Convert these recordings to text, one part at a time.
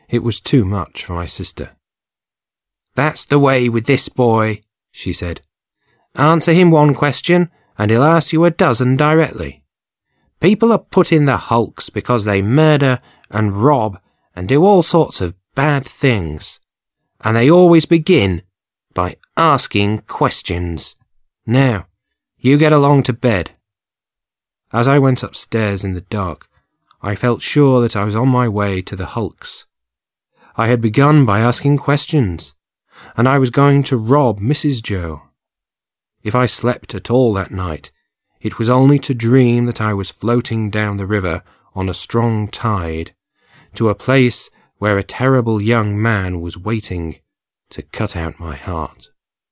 It was too much for my sister. "That's the way with this boy," she said. "Answer him one question, and he'll ask you a dozen directly. People are put in the hulks because they murder and rob and do all sorts of bad things, and they always begin by asking questions. Now, you get along to bed." As I went upstairs in the dark, I felt sure that I was on my way to the hulks. I had begun by asking questions, and I was going to rob Mrs. Joe. If I slept at all that night, it was only to dream that I was floating down the river on a strong tide, to a place where a terrible young man was waiting to cut out my heart.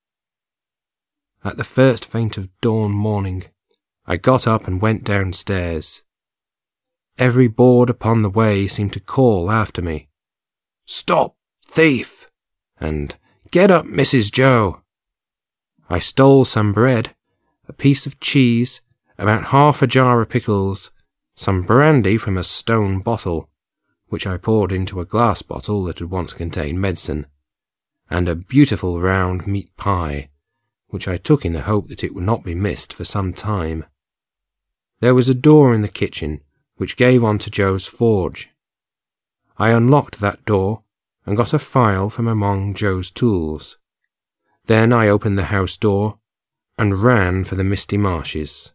At the first faint of dawn morning, I got up and went downstairs. Every board upon the way seemed to call after me, "Stop, thief!" and "Get up, Mrs. Joe!" I stole some bread, a piece of cheese, about half a jar of pickles, some brandy from a stone bottle, which I poured into a glass bottle that had once contained medicine, and a beautiful round meat pie, which I took in the hope that it would not be missed for some time. There was a door in the kitchen which gave on to Joe's forge. I unlocked that door and got a file from among Joe's tools. Then I opened the house door and ran for the misty marshes.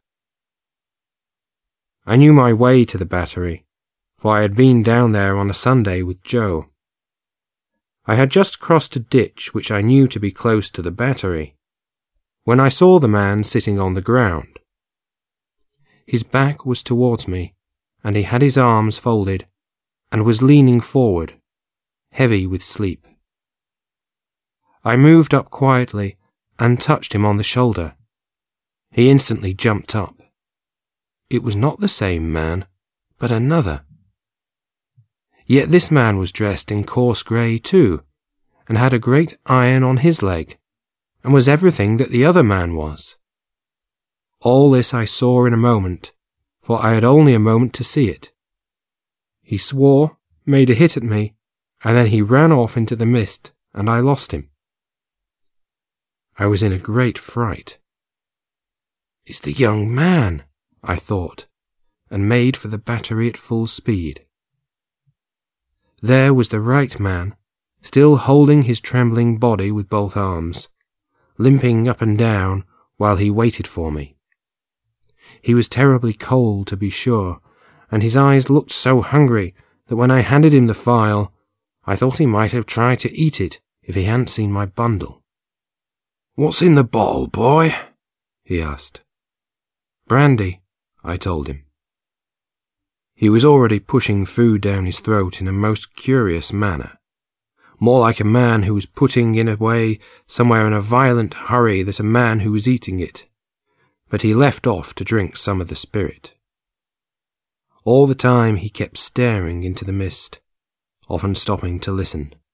I knew my way to the Battery, for I had been down there on a Sunday with Joe. I had just crossed a ditch which I knew to be close to the Battery, when I saw the man sitting on the ground. His back was towards me, and he had his arms folded, and was leaning forward, heavy with sleep. I moved up quietly and touched him on the shoulder. He instantly jumped up. It was not the same man, but another. Yet this man was dressed in coarse grey too, and had a great iron on his leg, and was everything that the other man was. All this I saw in a moment, for I had only a moment to see it. He swore, made a hit at me, and then he ran off into the mist, and I lost him. I was in a great fright. "It's the young man," I thought, and made for the Battery at full speed. There was the right man, still holding his trembling body with both arms, limping up and down while he waited for me. He was terribly cold, to be sure, and his eyes looked so hungry that when I handed him the file, I thought he might have tried to eat it if he hadn't seen my bundle. "What's in the bottle, boy?" he asked. "Brandy," I told him. He was already pushing food down his throat in a most curious manner, more like a man who was putting it away somewhere in a violent hurry than a man who was eating it, but he left off to drink some of the spirit. All the time he kept staring into the mist, often stopping to listen.